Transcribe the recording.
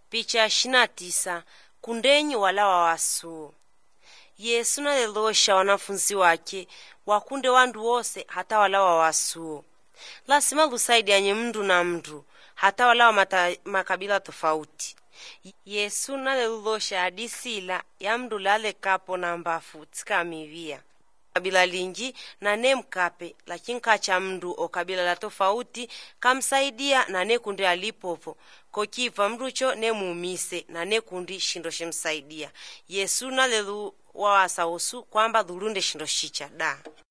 Picha 29. Kundenyi walawa wasu. Yesu nalelosha wanafunzi wake wakunde wandu wose hata walawa wasu. Lasima lusaidianye mndu na mndu hata walawa makabila tofauti. Yesu nalelosha hadisila ya mndu lale kapo na mbafu tika mivia kabila lingi na ne mkape, lakini kacha mndu o kabila la tofauti kamsaidia na ne kundi alipopo kokiva mnducho ne muumise na ne kundi shindo shemsaidia. Yesu nalelu wawasa osu kwamba dhulunde shindo shicha da.